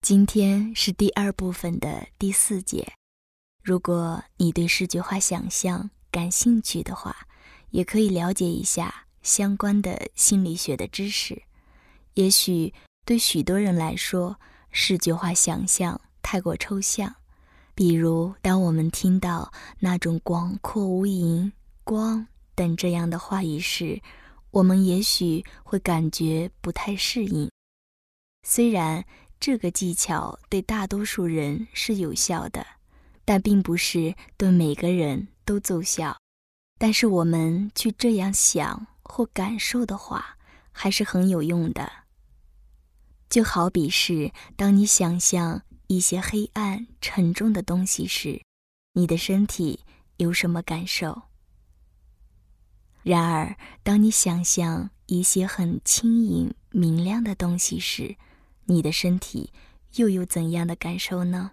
今天是第2部分的第4节。如果你对视觉化想象感兴趣的话，也可以了解一下相关的心理学的知识。也许对许多人来说，视觉化想象太过抽象。比如当我们听到那种广阔无垠、光等这样的话语时，我们也许会感觉不太适应。虽然这个技巧对大多数人是有效的，但并不是对每个人都奏效。但是我们去这样想或感受的话，还是很有用的。就好比是当你想象一些黑暗沉重的东西时，你的身体有什么感受？然而当你想象一些很轻盈明亮的东西时，你的身体又有怎样的感受呢？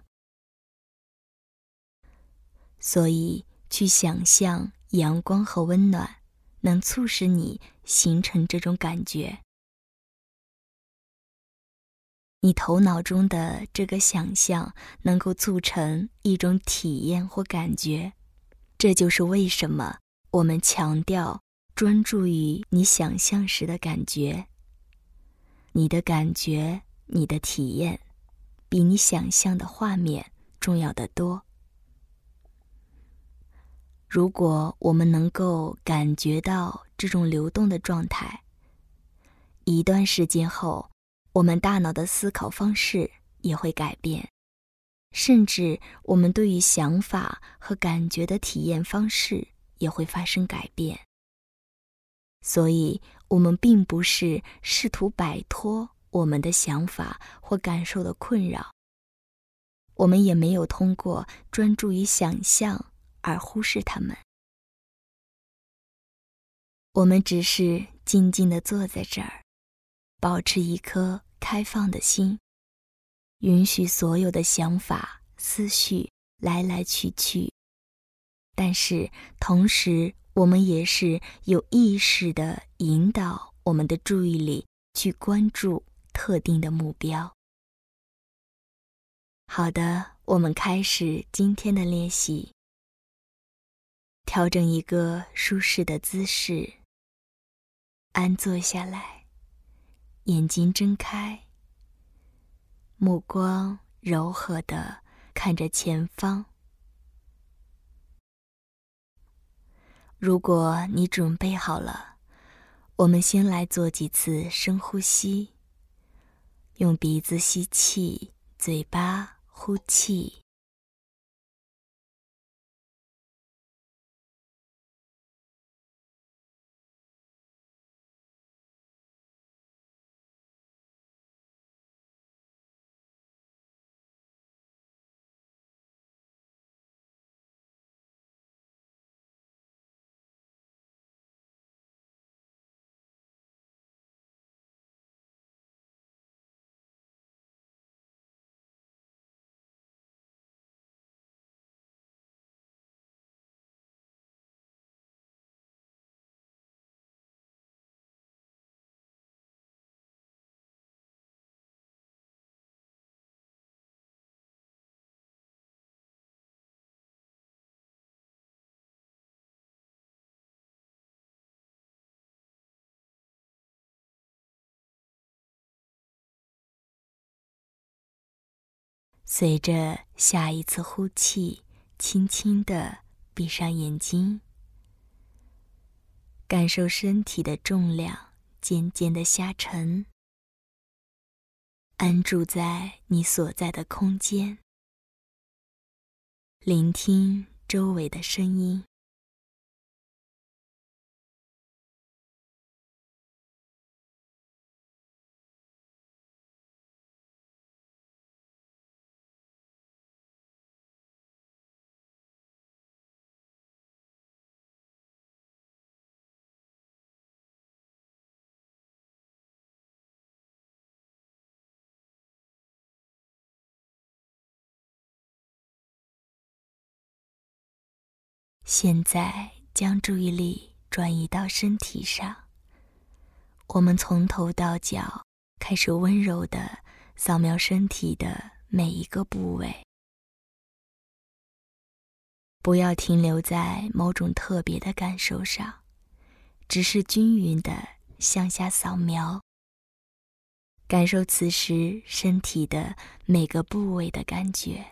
所以去想象阳光和温暖，能促使你形成这种感觉。你头脑中的这个想象能够促成一种体验或感觉。这就是为什么我们强调专注于你想象时的感觉。你的感觉，你的体验，比你想象的画面重要得多。如果我们能够感觉到这种流动的状态，一段时间后，我们大脑的思考方式也会改变，甚至我们对于想法和感觉的体验方式也会发生改变。所以，我们并不是试图摆脱我们的想法或感受的困扰，我们也没有通过专注于想象而忽视它们。我们只是静静地坐在这儿，保持一颗开放的心，允许所有的想法、思绪来来去去。但是同时，我们也是有意识地引导我们的注意力去关注特定的目标。好的，我们开始今天的练习。调整一个舒适的姿势，安坐下来，眼睛睁开，目光柔和地看着前方。如果你准备好了，我们先来做几次深呼吸，用鼻子吸气，嘴巴呼气。随着下一次呼气，轻轻地闭上眼睛，感受身体的重量渐渐地下沉，安住在你所在的空间，聆听周围的声音。现在将注意力转移到身体上，我们从头到脚开始温柔地扫描身体的每一个部位。不要停留在某种特别的感受上，只是均匀地向下扫描，感受此时身体的每个部位的感觉。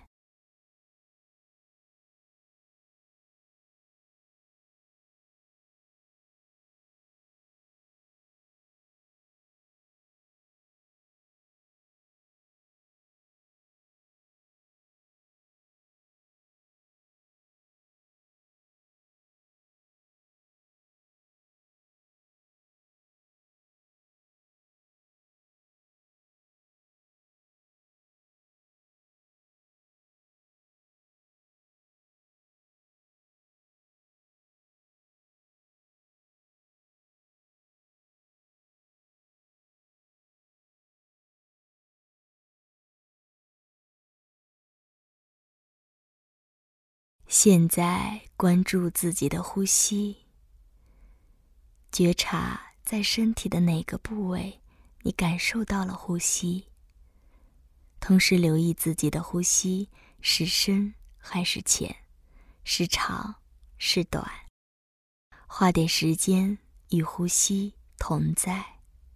现在关注自己的呼吸，觉察在身体的哪个部位你感受到了呼吸，同时留意自己的呼吸是深还是浅，是长是短，花点时间与呼吸同在。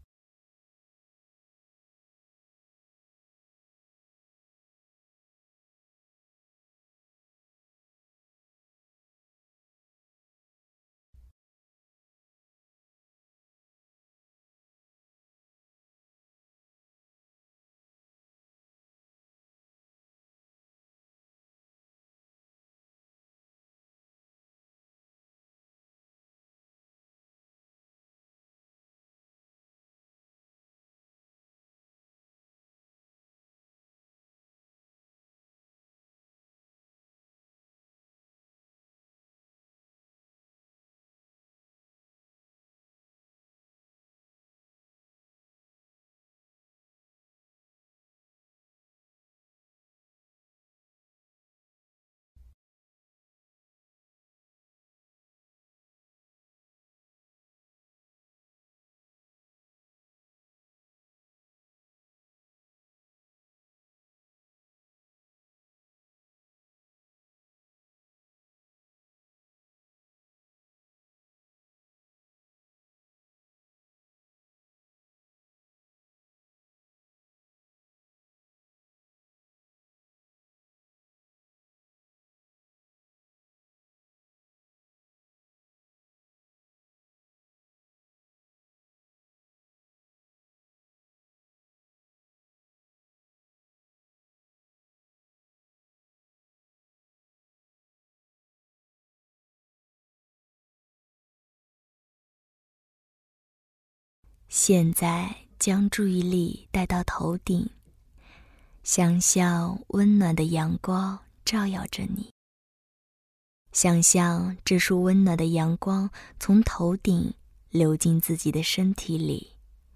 现在将注意力带到头顶，想象温暖的阳光照耀着你，想象这束温暖的阳光从头顶流进自己的身体里，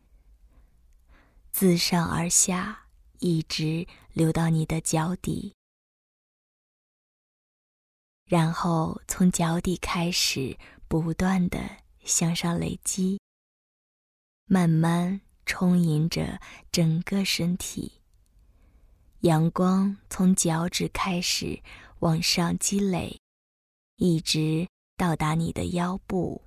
自上而下，一直流到你的脚底，然后从脚底开始不断地向上累积，慢慢充盈着整个身体。阳光从脚趾开始往上积累，一直到达你的腰部。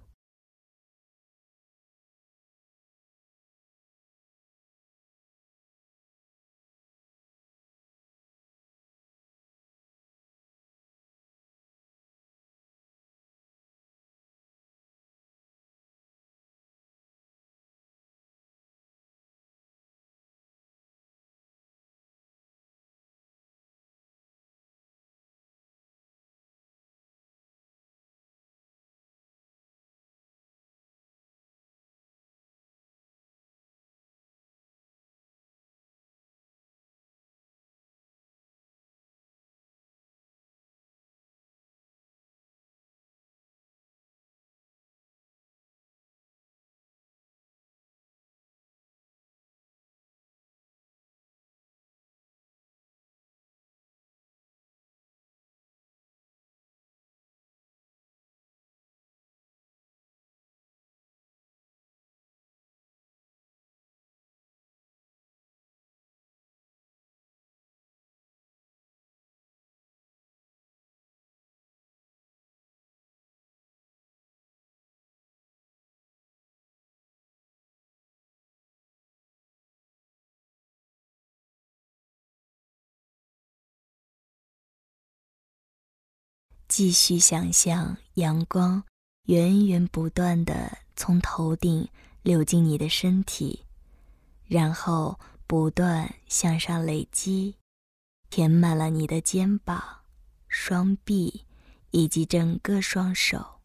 继续想象阳光源源不断地从头顶流进你的身体，然后不断向上累积，填满了你的肩膀、双臂以及整个双手。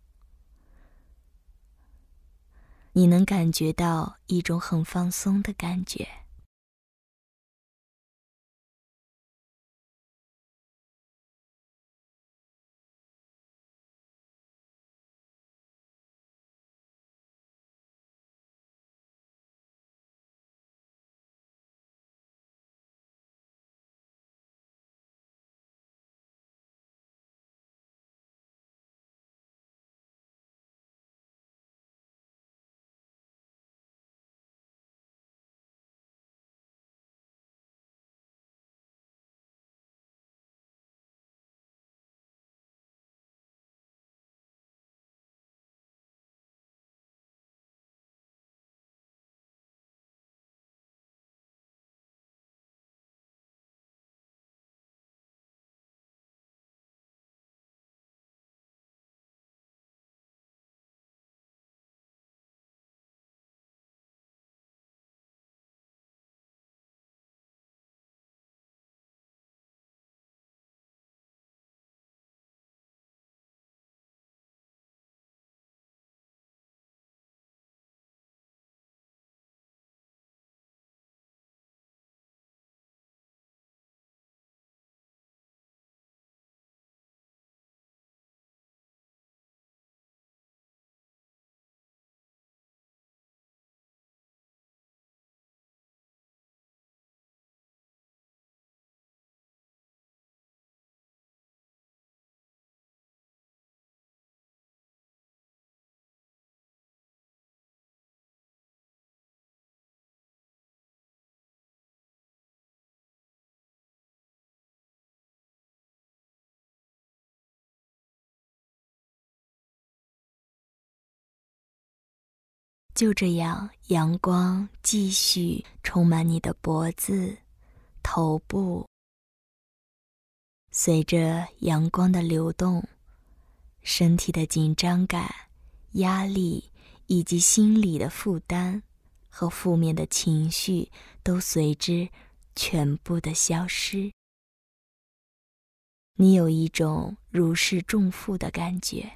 你能感觉到一种很放松的感觉。就这样，阳光继续充满你的脖子、头部。随着阳光的流动，身体的紧张感、压力以及心理的负担和负面的情绪都随之全部的消失。你有一种如释重负的感觉。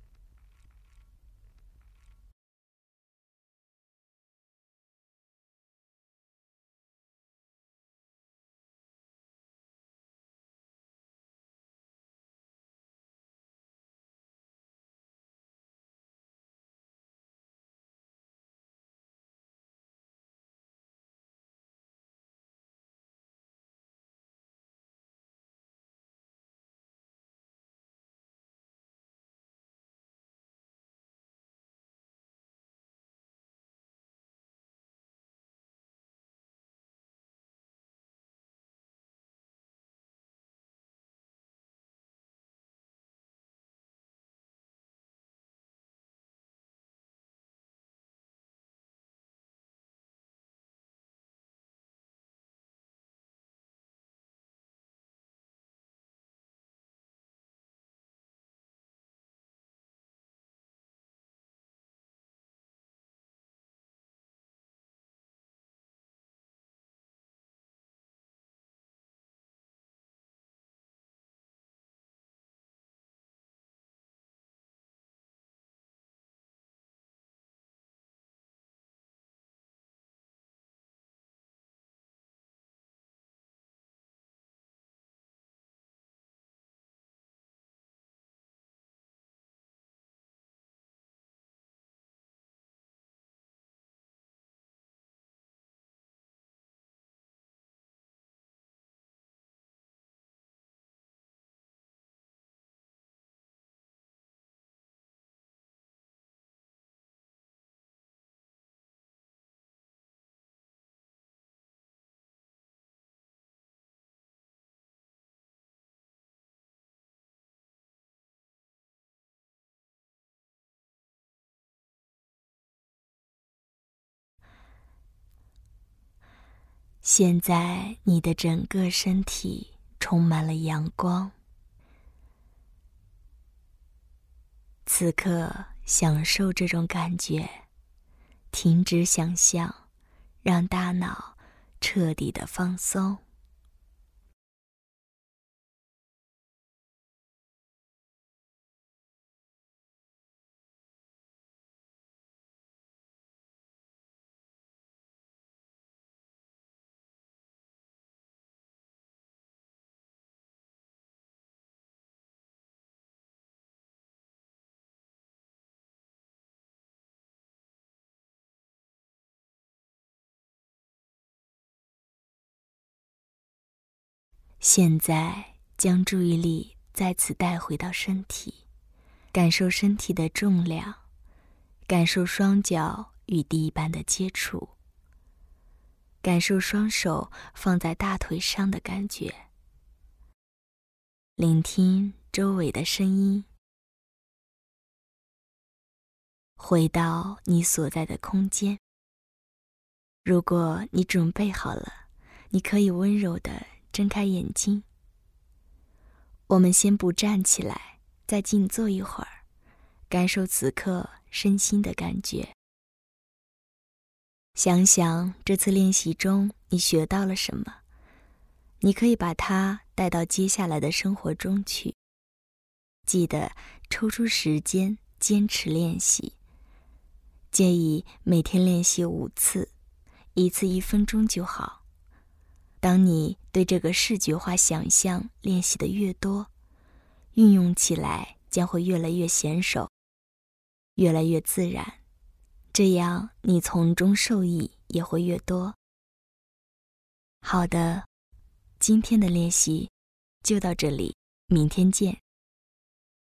现在你的整个身体充满了阳光， 此刻享受这种感觉，停止想象，让大脑彻底的放松。现在将注意力再次带回到身体，感受身体的重量，感受双脚与地板的接触，感受双手放在大腿上的感觉，聆听周围的声音，回到你所在的空间。如果你准备好了，你可以温柔地睁开眼睛。我们先不站起来，再静坐一会儿，感受此刻身心的感觉。想想这次练习中你学到了什么，你可以把它带到接下来的生活中去。记得抽出时间坚持练习，建议每天练习5次，一次1分钟就好。当你对这个视觉化想象练习的越多，运用起来将会越来越娴熟，越来越自然，这样你从中受益也会越多。好的，今天的练习就到这里，明天见。